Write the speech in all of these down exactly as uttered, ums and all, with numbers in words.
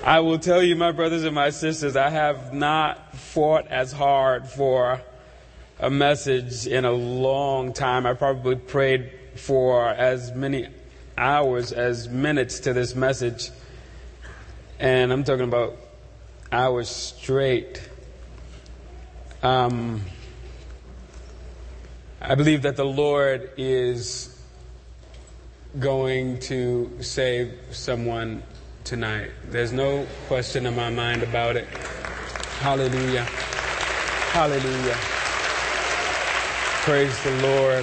I will tell you, my brothers and my sisters, I have not fought as hard for a message in a long time. I probably prayed for as many hours as minutes to this message. And I'm talking about hours straight. Um, I believe that the Lord is going to save someone tonight. There's no question in my mind about it. Hallelujah. Hallelujah. Praise the Lord.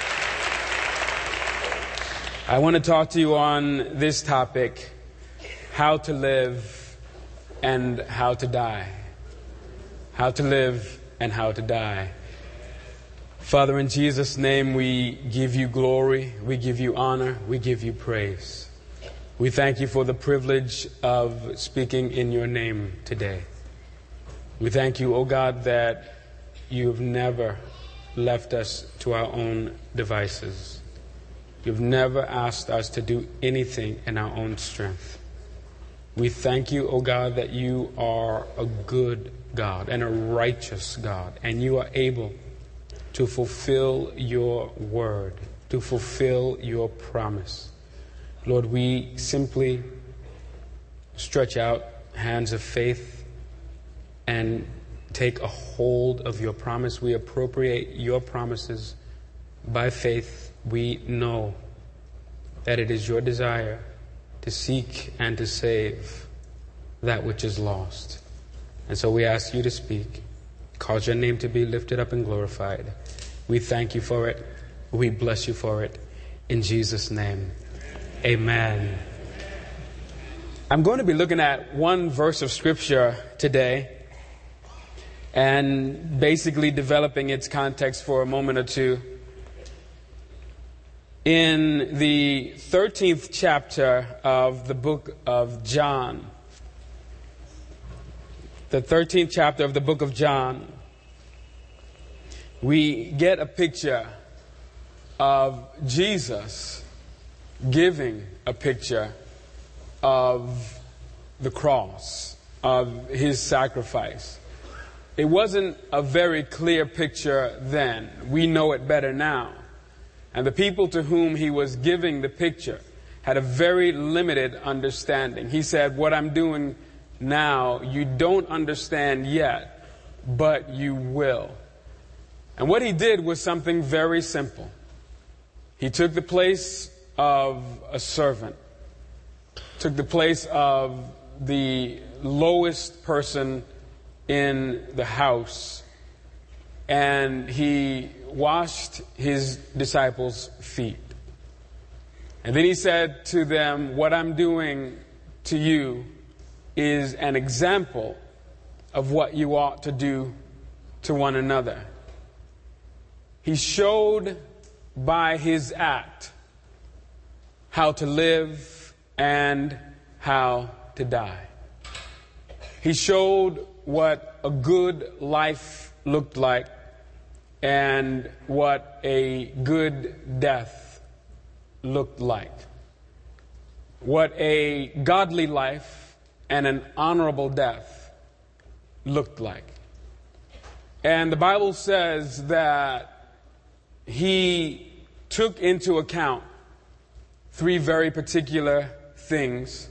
I want to talk to you on this topic, how to live and how to die. How to live and how to die. Father, in Jesus' name, we give you glory, we give you honor, we give you praise. We thank you for the privilege of speaking in your name today. We thank you, O God, that you've never left us to our own devices. You've never asked us to do anything in our own strength. We thank you, O God, that you are a good God and a righteous God, and you are able to fulfill your word, to fulfill your promise. Lord, we simply stretch out hands of faith and take a hold of your promise. We appropriate your promises by faith. We know that it is your desire to seek and to save that which is lost. And so we ask you to speak. Cause your name to be lifted up and glorified. We thank you for it. We bless you for it. In Jesus' name, amen. I'm going to be looking at one verse of Scripture today and basically developing its context for a moment or two. In the thirteenth chapter of the book of John, the thirteenth chapter of the book of John, we get a picture of Jesus giving a picture of the cross, of his sacrifice. It wasn't a very clear picture then. We know it better now. And the people to whom he was giving the picture had a very limited understanding. He said, what I'm doing now, you don't understand yet, but you will. And what he did was something very simple. He took the place of a servant, took the place of the lowest person in the house, and he washed his disciples' feet. And then he said to them, what I'm doing to you is an example of what you ought to do to one another. He showed by his act how to live and how to die. He showed what a good life looked like and what a good death looked like. What a godly life and an honorable death looked like. And the Bible says that he took into account three very particular things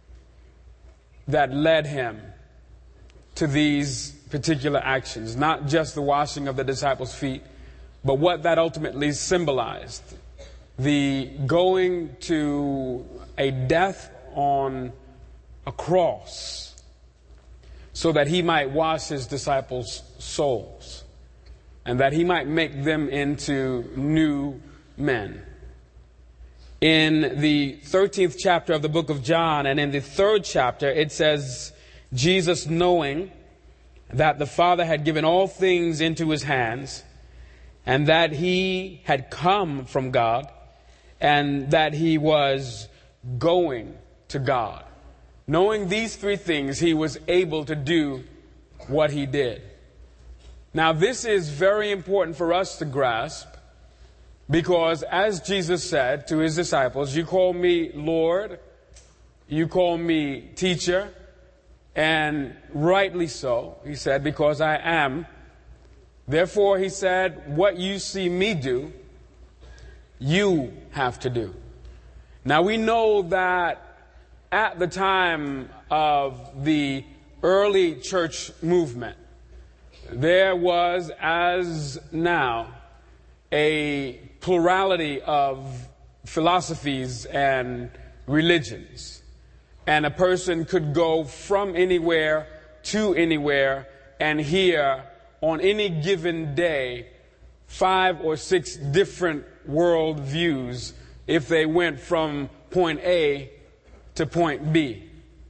that led him to these particular actions. Not just the washing of the disciples' feet, but what that ultimately symbolized. The going to a death on a cross so that he might wash his disciples' souls and that he might make them into new men. In the thirteenth chapter of the book of John and in the third chapter, it says, Jesus, knowing that the Father had given all things into his hands and that he had come from God and that he was going to God. Knowing these three things, he was able to do what he did. Now, this is very important for us to grasp because, as Jesus said to his disciples, you call me Lord, you call me teacher, And rightly so, he said, because I am. Therefore, he said, what you see me do, you have to do. Now, we know that at the time of the early church movement, there was, as now, a plurality of philosophies and religions. And a person could go from anywhere to anywhere and hear on any given day five or six different world views if they went from point A to point B.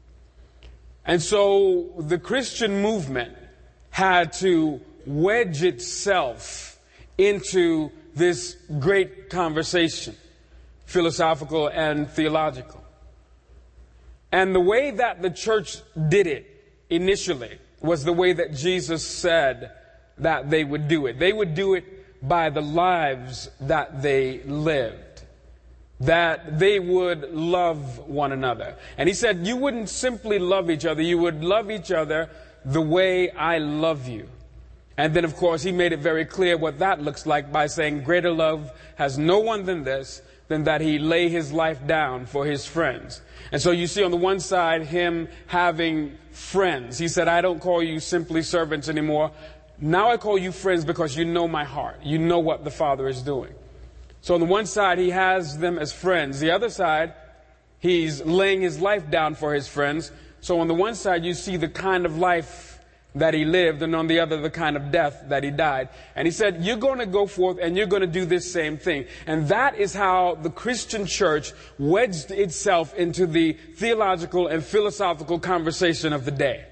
And so the Christian movement had to wedge itself into this great conversation, philosophical and theological. And the way that the church did it initially was the way that Jesus said that they would do it. They would do it by the lives that they lived, that they would love one another. And he said, you wouldn't simply love each other, you would love each other the way I love you. And then, of course, he made it very clear what that looks like by saying, greater love has no one than this, than that he lay his life down for his friends. And so you see on the one side him having friends. He said, I don't call you simply servants anymore. Now I call you friends because you know my heart. You know what the Father is doing. So on the one side, he has them as friends. The other side, he's laying his life down for his friends. So on the one side, you see the kind of life that he lived, and on the other, the kind of death that he died. And he said, you're going to go forth and you're going to do this same thing. And that is how the Christian church wedged itself into the theological and philosophical conversation of the day,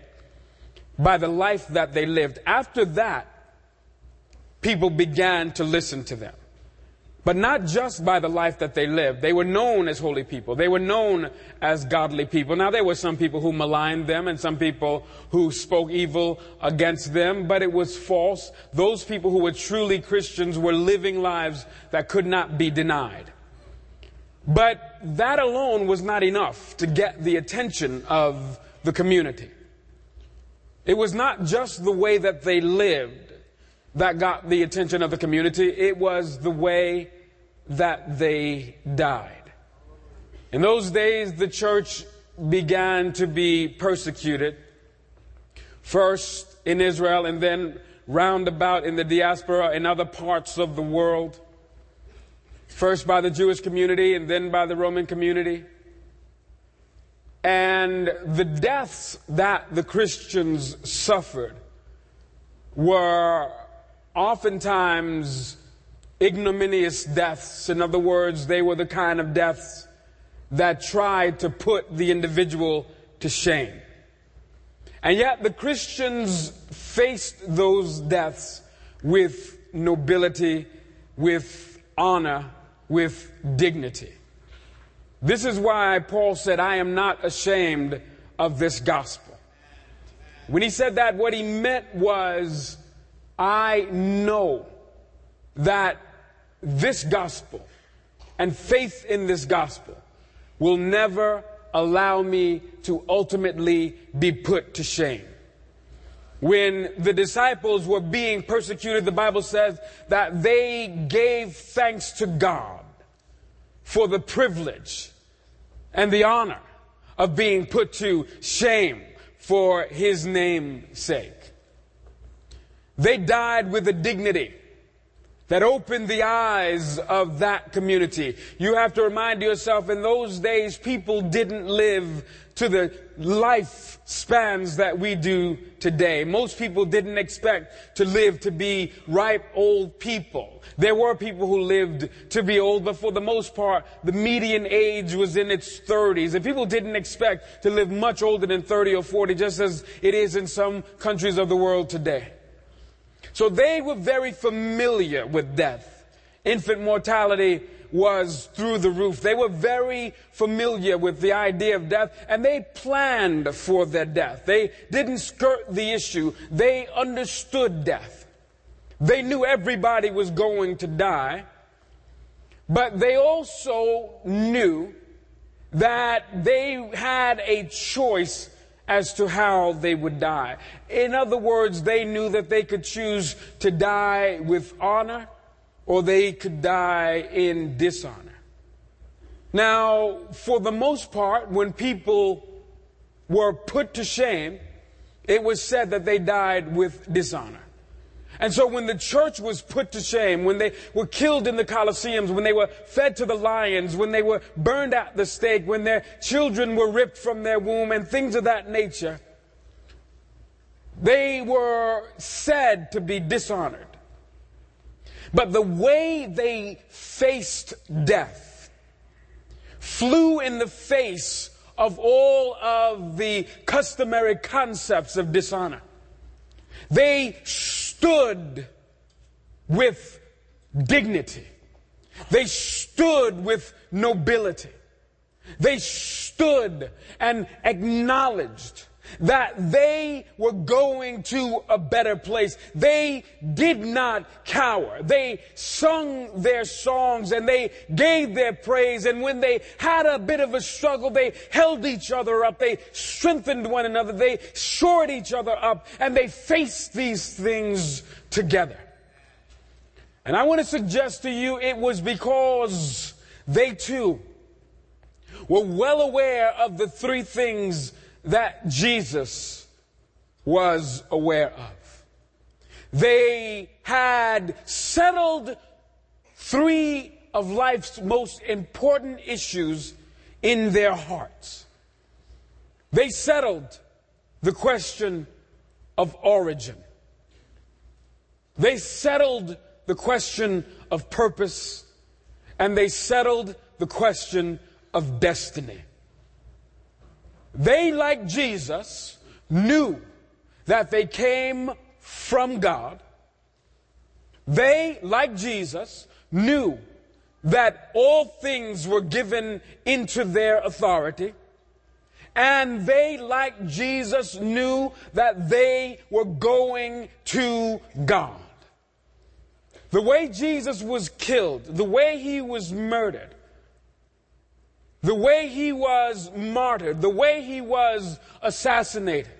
by the life that they lived. After that, people began to listen to them. But not just by the life that they lived. They were known as holy people. They were known as godly people. Now, there were some people who maligned them and some people who spoke evil against them, but it was false. Those people who were truly Christians were living lives that could not be denied. But that alone was not enough to get the attention of the community. It was not just the way that they lived that got the attention of the community. It was the way that they died. In those days, the church began to be persecuted, first in Israel and then round about in the diaspora in other parts of the world, first by the Jewish community and then by the Roman community. And the deaths that the Christians suffered were oftentimes ignominious deaths. In other words, they were the kind of deaths that tried to put the individual to shame. And yet the Christians faced those deaths with nobility, with honor, with dignity. This is why Paul said, I am not ashamed of this gospel. When he said that, what he meant was, I know that this gospel and faith in this gospel will never allow me to ultimately be put to shame. When the disciples were being persecuted, the Bible says that they gave thanks to God for the privilege and the honor of being put to shame for his name's sake. They died with a dignity that opened the eyes of that community. You have to remind yourself, in those days, people didn't live to the lifespans that we do today. Most people didn't expect to live to be ripe old people. There were people who lived to be old, but for the most part, the median age was in its thirties. And people didn't expect to live much older than thirty or forty, just as it is in some countries of the world today. So they were very familiar with death. Infant mortality was through the roof. They were very familiar with the idea of death, and they planned for their death. They didn't skirt the issue. They understood death. They knew everybody was going to die, but they also knew that they had a choice as to how they would die. In other words, they knew that they could choose to die with honor or they could die in dishonor. Now, for the most part, when people were put to shame, it was said that they died with dishonor. And so when the church was put to shame, when they were killed in the Colosseums, when they were fed to the lions, when they were burned at the stake, when their children were ripped from their womb and things of that nature, they were said to be dishonored. But the way they faced death flew in the face of all of the customary concepts of dishonor. They stood with dignity. They stood with nobility. They stood and acknowledged that they were going to a better place. They did not cower. They sung their songs and they gave their praise. And when they had a bit of a struggle, they held each other up. They strengthened one another. They shored each other up. And they faced these things together. And I want to suggest to you it was because they too were well aware of the three things that Jesus was aware of. They had settled three of life's most important issues in their hearts. They settled the question of origin. They settled the question of purpose, and they settled the question of destiny. They, like Jesus, knew that they came from God. They, like Jesus, knew that all things were given into their authority. And they, like Jesus, knew that they were going to God. The way Jesus was killed, the way he was murdered, the way he was martyred, the way he was assassinated,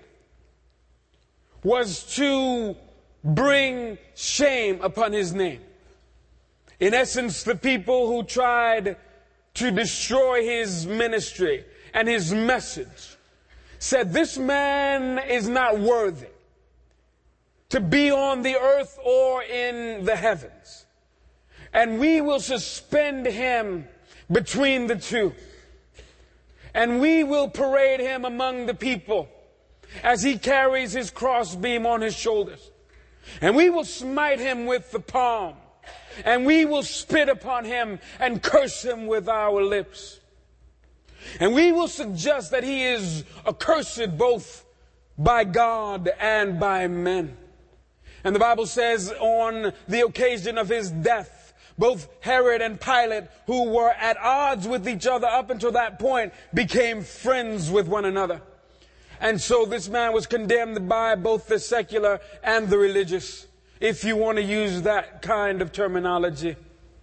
was to bring shame upon his name. In essence, the people who tried to destroy his ministry and his message said, this man is not worthy to be on the earth or in the heavens, and we will suspend him between the two. And we will parade him among the people as he carries his crossbeam on his shoulders. And we will smite him with the palm. And we will spit upon him and curse him with our lips. And we will suggest that he is accursed both by God and by men. And the Bible says on the occasion of his death, both Herod and Pilate, who were at odds with each other up until that point, became friends with one another. And so this man was condemned by both the secular and the religious, if you want to use that kind of terminology.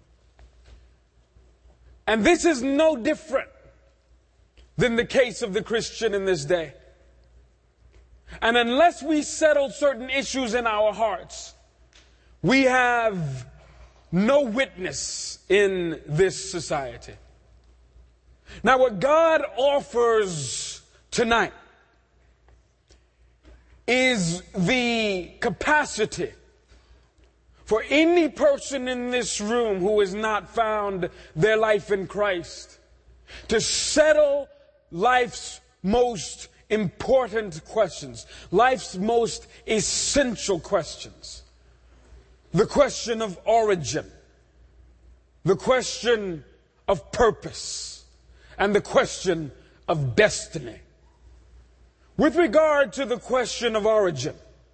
And this is no different than the case of the Christian in this day. And unless we settle certain issues in our hearts, we have no witness in this society. Now, what God offers tonight is the capacity for any person in this room who has not found their life in Christ to settle life's most important questions, life's most essential questions. The question of origin, the question of purpose, and the question of destiny. With regard to the question of origin,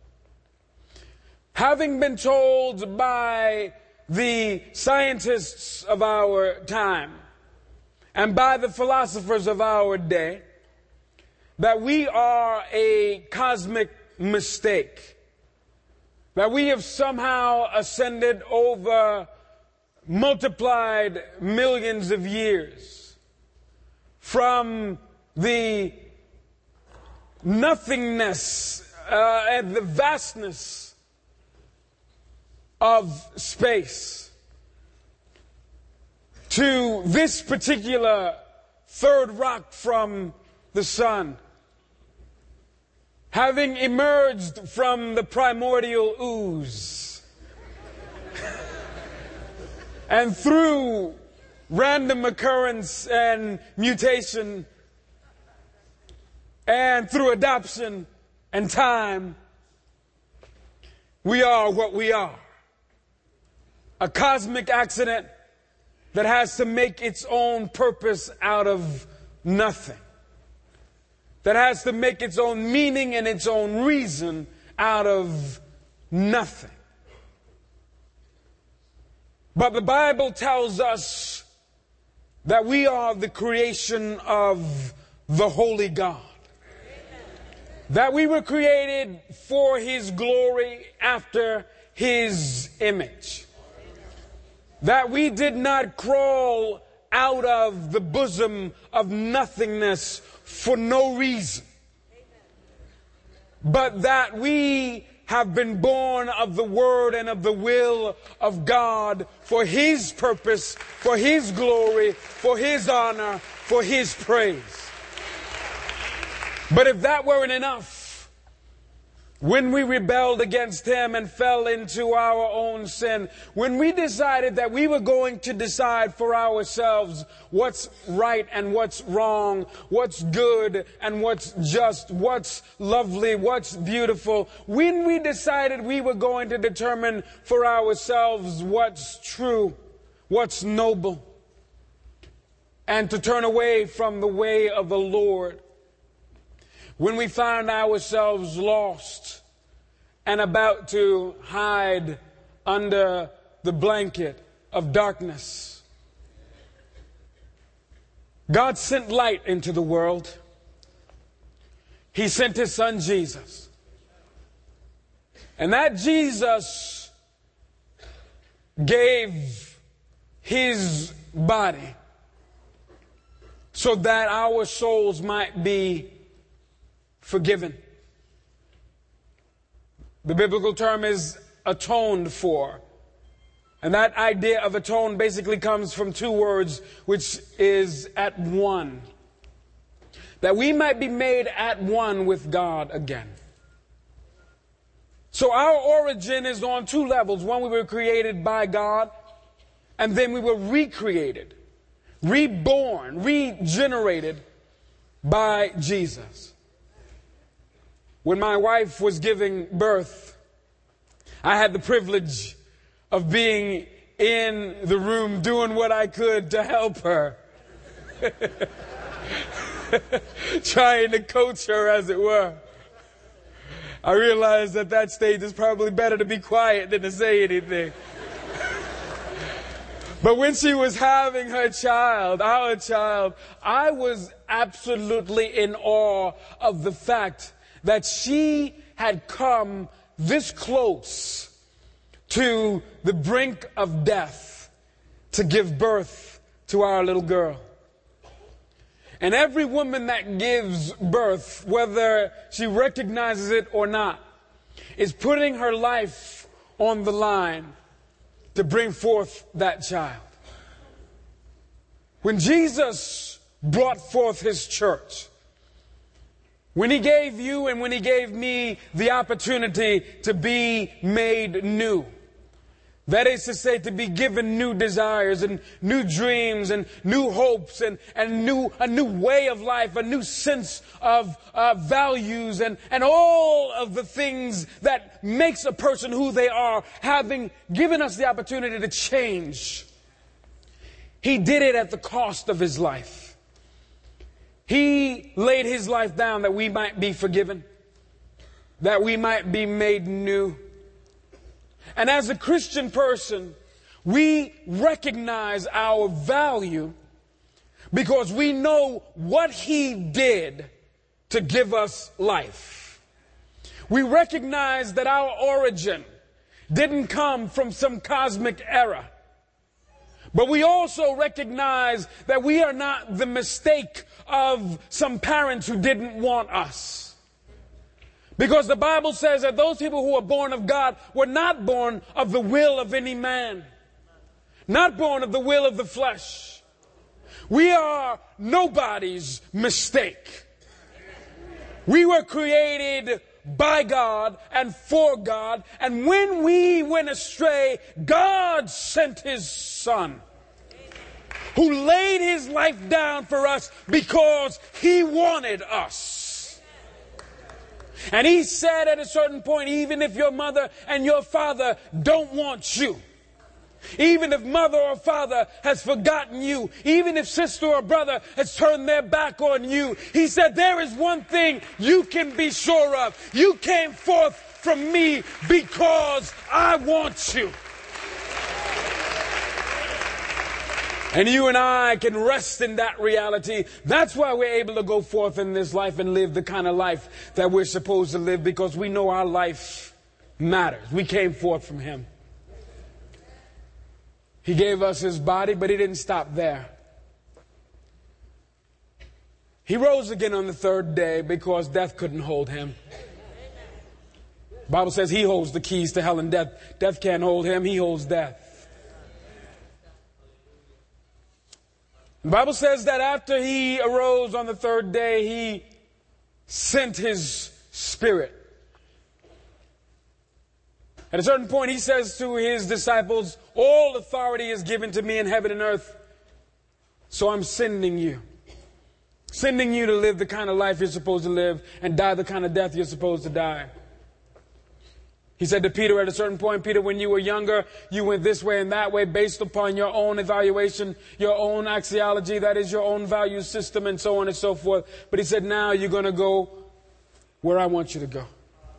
having been told by the scientists of our time and by the philosophers of our day that we are a cosmic mistake, that we have somehow ascended over multiplied millions of years from the nothingness uh, and the vastness of space to this particular third rock from the sun, having emerged from the primordial ooze and through random occurrence and mutation and through adoption and time, we are what we are. A cosmic accident that has to make its own purpose out of nothing. That has to make its own meaning and its own reason out of nothing. But the Bible tells us that we are the creation of the Holy God. That we were created for His glory after His image. That we did not crawl out of the bosom of nothingness for no reason. But that we have been born of the Word and of the will of God for His purpose, for His glory, for His honor, for His praise. But if that weren't enough, when we rebelled against Him and fell into our own sin, when we decided that we were going to decide for ourselves what's right and what's wrong, what's good and what's just, what's lovely, what's beautiful, when we decided we were going to determine for ourselves what's true, what's noble, and to turn away from the way of the Lord, when we found ourselves lost and about to hide under the blanket of darkness, God sent light into the world. He sent His Son Jesus. And that Jesus gave His body so that our souls might be forgiven. The biblical term is atoned for. And that idea of atone basically comes from two words, which is at one. That we might be made at one with God again. So our origin is on two levels. One, we were created by God, and then we were recreated, reborn, regenerated by Jesus. When my wife was giving birth, I had the privilege of being in the room doing what I could to help her. Trying to coach her, as it were. I realized at that stage it's probably better to be quiet than to say anything. But when she was having her child, our child, I was absolutely in awe of the fact that she had come this close to the brink of death to give birth to our little girl. And every woman that gives birth, whether she recognizes it or not, is putting her life on the line to bring forth that child. When Jesus brought forth His church, when He gave you and when He gave me the opportunity to be made new, that is to say, to be given new desires and new dreams and new hopes and, and new, a new way of life, a new sense of uh, values and, and all of the things that makes a person who they are, having given us the opportunity to change. He did it at the cost of His life. He laid His life down that we might be forgiven, that we might be made new. And as a Christian person, we recognize our value because we know what He did to give us life. We recognize that our origin didn't come from some cosmic error. But we also recognize that we are not the mistake of some parents who didn't want us. Because the Bible says that those people who are born of God were not born of the will of any man. Not born of the will of the flesh. We are nobody's mistake. We were created by God and for God. And when we went astray, God sent His Son, who laid His life down for us because He wanted us. And He said at a certain point, even if your mother and your father don't want you, even if mother or father has forgotten you, even if sister or brother has turned their back on you, He said, there is one thing you can be sure of. You came forth from me because I want you. And you and I can rest in that reality. That's why we're able to go forth in this life and live the kind of life that we're supposed to live, because we know our life matters. We came forth from Him. He gave us His body, but He didn't stop there. He rose again on the third day because death couldn't hold Him. The Bible says He holds the keys to hell and death. Death can't hold Him. He holds death. The Bible says that after He arose on the third day, He sent His Spirit. At a certain point, He says to His disciples, all authority is given to me in heaven and earth, so I'm sending you. Sending you to live the kind of life you're supposed to live and die the kind of death you're supposed to die. He said to Peter at a certain point, Peter, when you were younger, you went this way and that way based upon your own evaluation, your own axiology, that is your own value system, and so on and so forth. But He said, now you're going to go where I want you to go.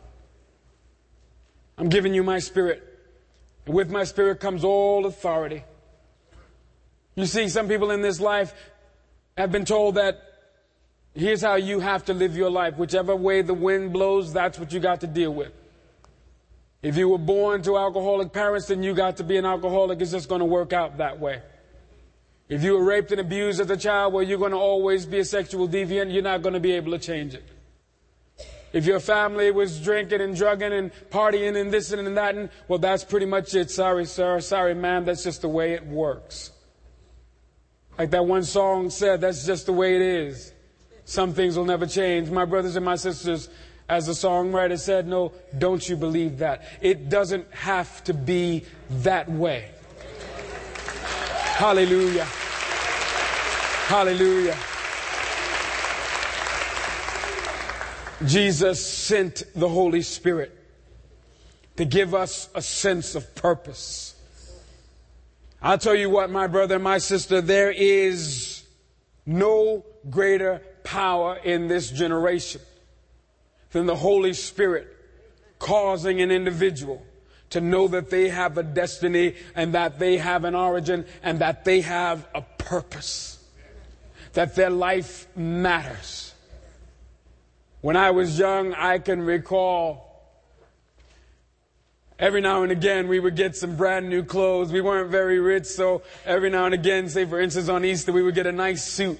I'm giving you my Spirit. And with my Spirit comes all authority. You see, some people in this life have been told that here's how you have to live your life. Whichever way the wind blows, that's what you got to deal with. If you were born to alcoholic parents, then you got to be an alcoholic. It's just going to work out that way. If you were raped and abused as a child, well, you're going to always be a sexual deviant. You're not going to be able to change it. If your family was drinking and drugging and partying and this and that, and, well, that's pretty much it. Sorry, sir. Sorry, ma'am. That's just the way it works. Like that one song said, that's just the way it is. Some things will never change. My brothers and my sisters, as the songwriter said, no, don't you believe that. It doesn't have to be that way. Hallelujah. Hallelujah. Jesus sent the Holy Spirit to give us a sense of purpose. I'll tell you what, my brother and my sister, there is no greater power in this generation than the Holy Spirit causing an individual to know that they have a destiny and that they have an origin and that they have a purpose, that their life matters. When I was young, I can recall every now and again we would get some brand new clothes. We weren't very rich, so every now and again, say for instance on Easter, we would get a nice suit.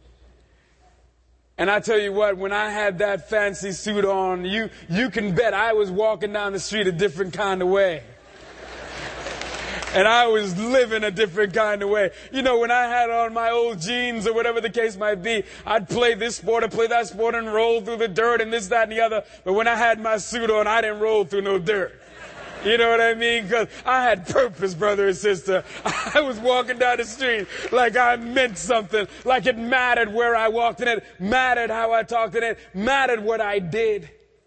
And I tell you what, when I had that fancy suit on, you, you can bet I was walking down the street a different kind of way. And I was living a different kind of way. You know, when I had on my old jeans or whatever the case might be, I'd play this sport or play that sport and roll through the dirt and this, that, and the other. But when I had my suit on, I didn't roll through no dirt. You know what I mean? Because I had purpose, brother and sister. I was walking down the street like I meant something, like it mattered where I walked, and it mattered how I talked, and it mattered what I did.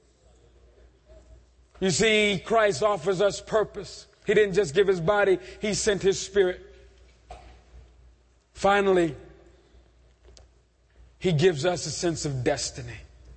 You see, Christ offers us purpose. He didn't just give His body, He sent His Spirit. Finally, He gives us a sense of destiny.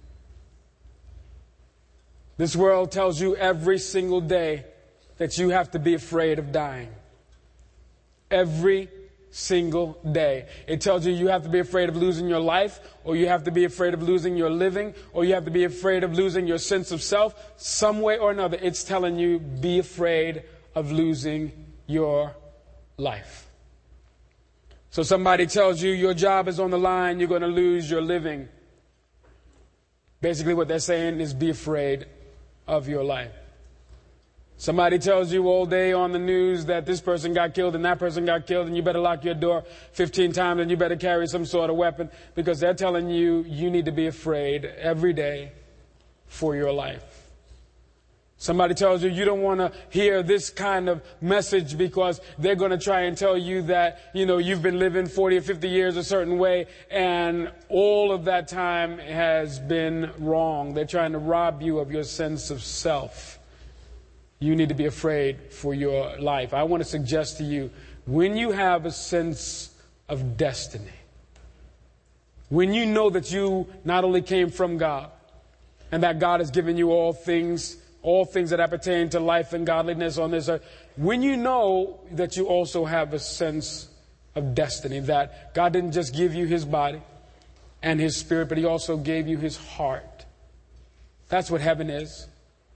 This world tells you every single day that you have to be afraid of dying. Every single day. It tells you you have to be afraid of losing your life, or you have to be afraid of losing your living, or you have to be afraid of losing your sense of self. Some way or another, it's telling you, be afraid of losing your life. So somebody tells you your job is on the line, you're going to lose your living. Basically what they're saying is be afraid of your life. Somebody tells you all day on the news that this person got killed and that person got killed and you better lock your door fifteen times and you better carry some sort of weapon, because they're telling you you need to be afraid every day for your life. Somebody tells you you don't want to hear this kind of message because they're going to try and tell you that, you know, you've been living forty or fifty years a certain way and all of that time has been wrong. They're trying to rob you of your sense of self. You need to be afraid for your life. I want to suggest to you, when you have a sense of destiny, when you know that you not only came from God and that God has given you all things, all things that appertain to life and godliness on this earth, when you know that you also have a sense of destiny, that God didn't just give you his body and his spirit, but he also gave you his heart. That's what heaven is.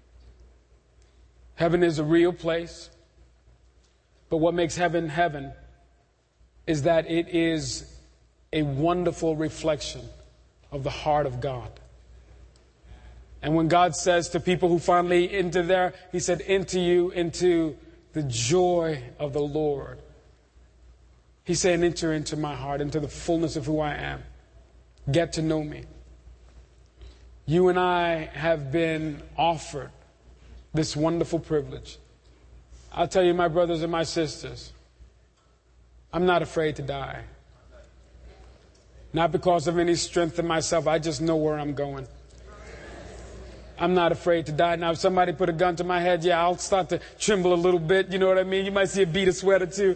Heaven is a real place. But what makes heaven heaven is that it is a wonderful reflection of the heart of God. And when God says to people who finally enter there, he said, enter you into the joy of the Lord. He's saying, enter into my heart, into the fullness of who I am. Get to know me. You and I have been offered this wonderful privilege. I'll tell you, my brothers and my sisters, I'm not afraid to die. Not because of any strength in myself. I just know where I'm going. I'm not afraid to die. Now, if somebody put a gun to my head, yeah, I'll start to tremble a little bit. You know what I mean? You might see a bead of sweat or two.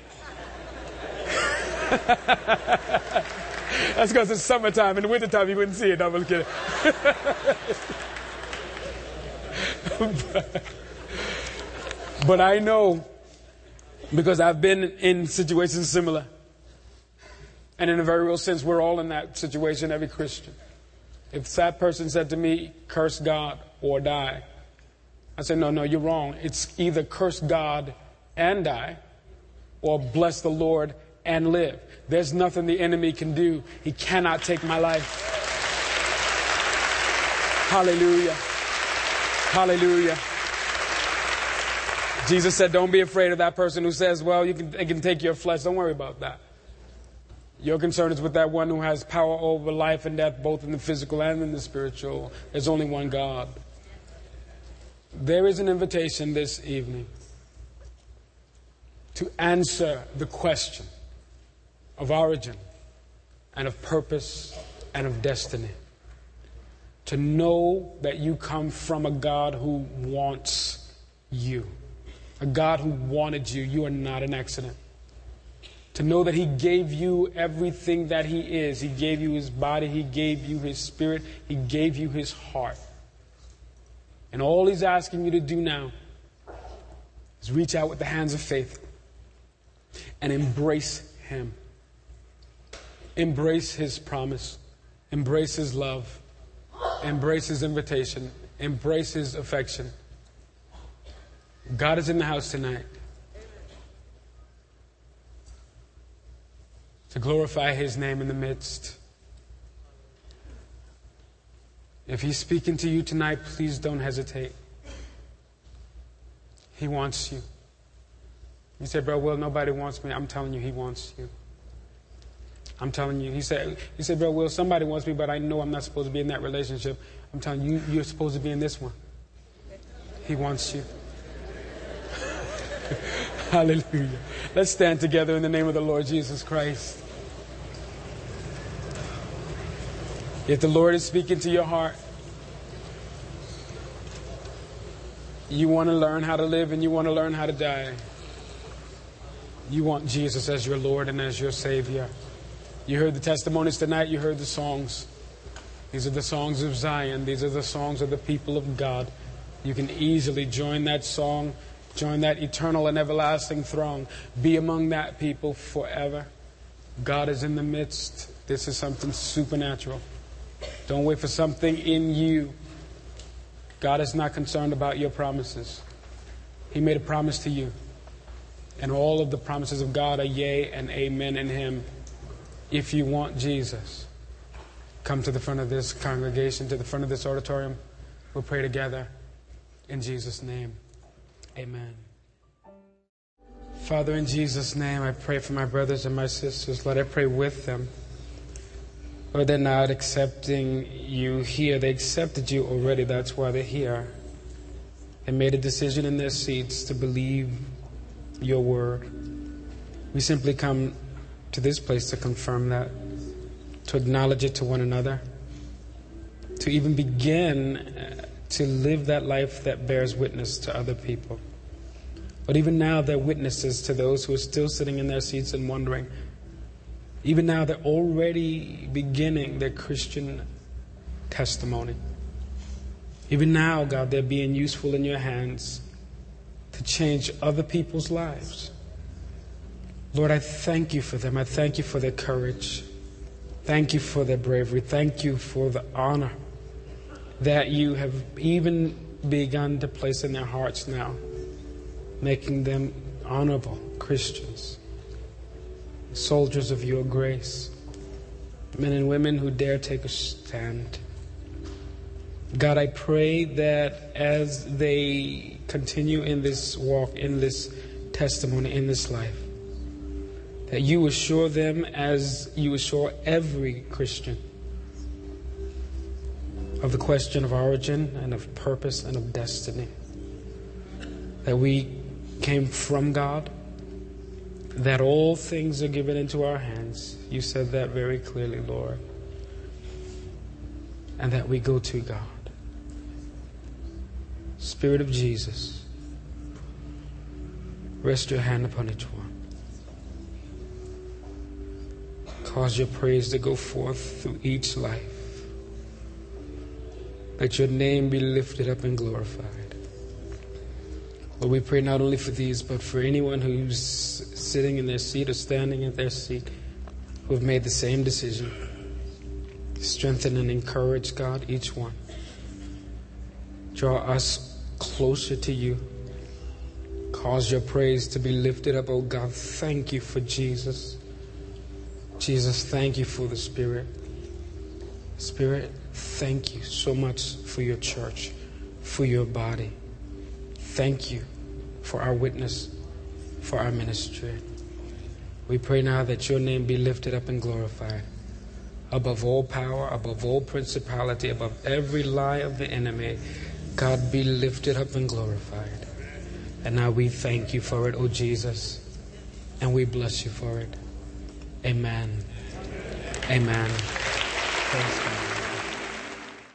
That's because it's summertime. In the wintertime, you wouldn't see it. No, I'm kidding. but, but I know, because I've been in situations similar. And in a very real sense, we're all in that situation, every Christian. If that person said to me, curse God or die, I said, no, no, you're wrong. It's either curse God and die or bless the Lord and live. There's nothing the enemy can do. He cannot take my life. Hallelujah. Hallelujah. Jesus said, don't be afraid of that person who says, well, you can, they can take your flesh. Don't worry about that. Your concern is with that one who has power over life and death, both in the physical and in the spiritual. There's only one God. There is an invitation this evening to answer the question of origin and of purpose and of destiny. To know that you come from a God who wants you. A God who wanted you. You are not an accident. To know that he gave you everything that he is. He gave you his body. He gave you his spirit. He gave you his heart. And all he's asking you to do now is reach out with the hands of faith and embrace him. Embrace his promise. Embrace his love. Embrace his invitation. Embrace his affection. God is in the house tonight to glorify his name in the midst. If he's speaking to you tonight, please don't hesitate. He wants you. You say, bro, well, nobody wants me. I'm telling you, he wants you. I'm telling you. He said, he said, bro, well, somebody wants me, but I know I'm not supposed to be in that relationship. I'm telling you, you're supposed to be in this one. He wants you. Hallelujah. Let's stand together in the name of the Lord Jesus Christ. If the Lord is speaking to your heart, you want to learn how to live and you want to learn how to die. You want Jesus as your Lord and as your Savior. You heard the testimonies tonight. You heard the songs. These are the songs of Zion. These are the songs of the people of God. You can easily join that song, join that eternal and everlasting throng. Be among that people forever. God is in the midst. This is something supernatural. Don't wait for something in you. God is not concerned about your promises. He made a promise to you. And all of the promises of God are yea and amen in him. If you want Jesus, come to the front of this congregation, to the front of this auditorium. We'll pray together in Jesus' name. Amen. Father, in Jesus' name, I pray for my brothers and my sisters. Lord, I pray with them. Lord, they're not accepting you here. They accepted you already. That's why they're here. They made a decision in their seats to believe your word. We simply come to this place to confirm that, to acknowledge it to one another, to even begin to live that life that bears witness to other people. But even now, they're witnesses to those who are still sitting in their seats and wondering. Even now, they're already beginning their Christian testimony. Even now, God, they're being useful in your hands to change other people's lives. Lord, I thank you for them. I thank you for their courage. Thank you for their bravery. Thank you for the honor that you have even begun to place in their hearts now, making them honorable Christians, soldiers of your grace, men and women who dare take a stand. God, I pray that as they continue in this walk, in this testimony, in this life, that you assure them, as you assure every Christian, of the question of origin and of purpose and of destiny. That we came from God, that all things are given into our hands. You said that very clearly, Lord. And that we go to God. Spirit of Jesus, rest your hand upon each one. Cause your praise to go forth through each life. Let your name be lifted up and glorified. Lord, we pray not only for these, but for anyone who's sitting in their seat or standing in their seat who have made the same decision. Strengthen and encourage, God, each one. Draw us closer to you. Cause your praise to be lifted up, oh God. Thank you for Jesus. Jesus, thank you for the Spirit. Spirit, thank you so much for your church, for your body. Thank you for our witness, for our ministry. We pray now that your name be lifted up and glorified. Above all power, above all principality, above every lie of the enemy, God, be lifted up and glorified. And now we thank you for it, O Jesus, and we bless you for it. Amen. Amen. Praise God.